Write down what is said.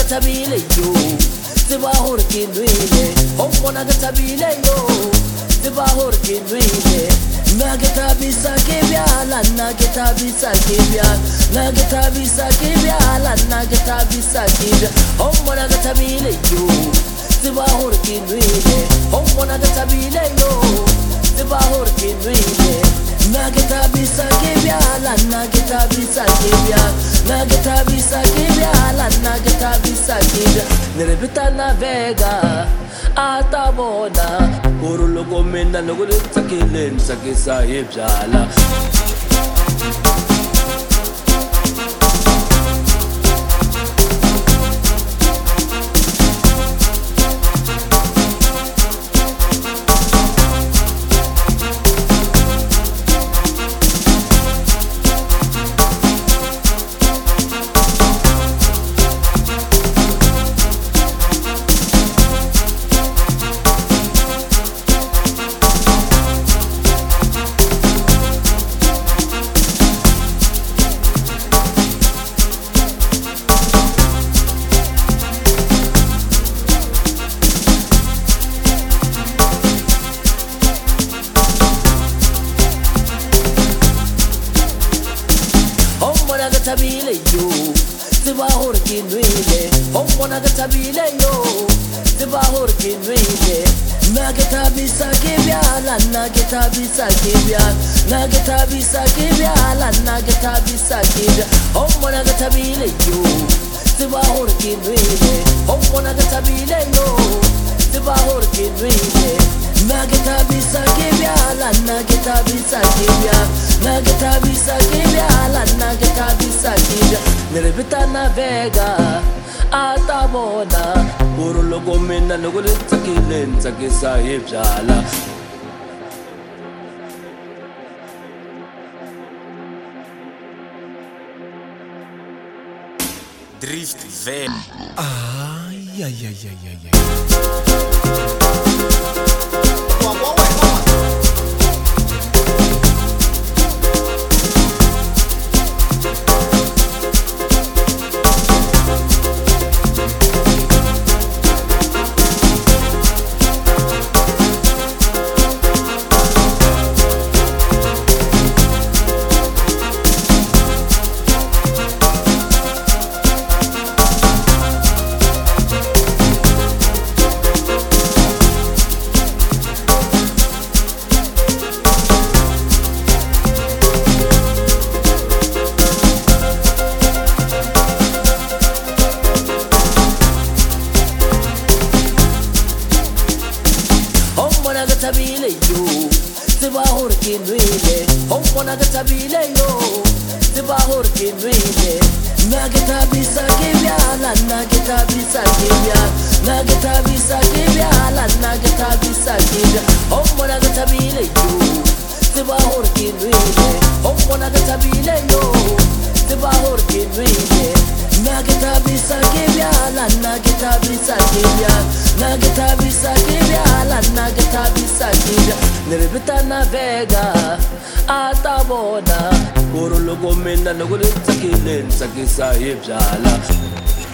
tabile yo Tiba horke nwele Hombona tabile yo Tiba horke nwele Nageta bisa kebyala Nageta bisa kebyala Nageta bisa kebyala Nageta bisa kebyala Hombona tabile yo Tiba horke nwele Hombona tabile yo Tiba horke nwele Nageta bisa kebyala Nageta bisa kebyala Nageta bisa kebyala Nageta bisa kebyala Nirebita navega atabona Urulogo mena nogulitsa kilensa kisa yebyala Tabile yo Tiba horke nwele Hombona tabile yo Tiba horke nwele Nageta bisa kebyala Nageta bisa kebyala Nageta bisa kebyala Nageta bisa kebyala Hombona tabile yo Tiba horke nwele Hombona tabile yo Tiba horke nwele Nageta bisa kebyala Nageta bisa kebyala Nageta bisa kebyala Nageta bisa kebyala Nirebita navega atabona Urulogo mena nogulitsa kilensa kisa yebyala Drift Van. Ai, ai, ai, ai, ai, ai. Hombona tabile yo Tiba horke nwele Hombona tabile yo Tiba horke nwele Nageta bisa kebyala Nageta bisa kebyala Nageta bisa kebyala Nageta bisa kebyala Hombona tabile yo Tiba horke nwele Hombona tabile yo Tiba horke nwele Nageta bisa kebyala Nageta bisa kebyala Nageta bisa kebyala Nageta bisa kebyala Nirebita navega atabona Urulogo mena nogulitsa kilensa kisa yebyala